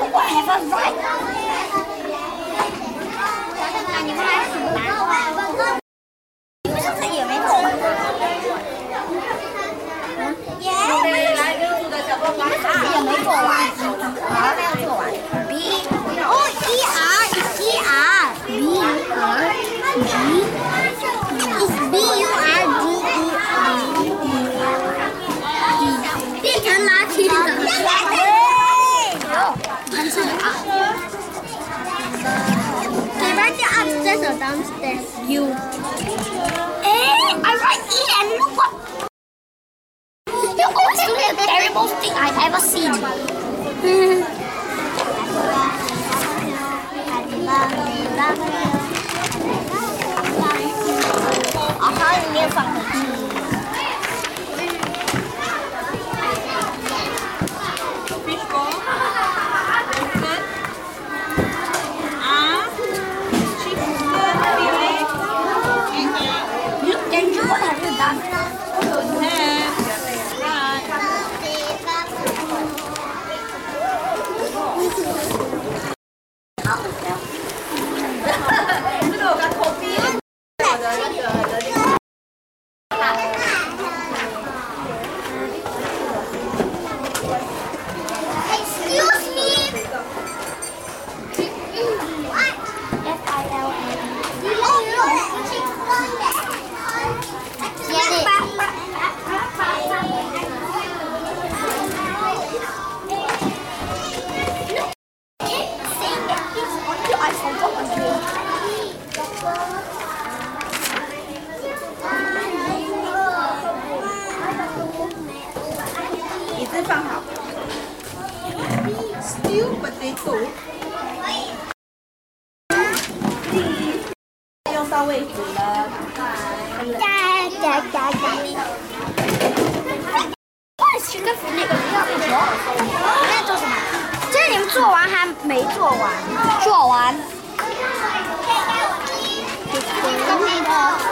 我 have a right。你们来数吧。你们是不是也没做完？也没做完，还没有做完。B， 哦，E R，B U R D， B U R D， 变成垃圾了。很是啊。Can write the upstairs or downstairs? You. I write E and look what. You always do the terrible thing I've ever seen. Aha, 里面放的鸡。 椅子放好。Stew potato。用到位置了。 Chicken fillet 你在做什么？这是你们做完还没做完？做完。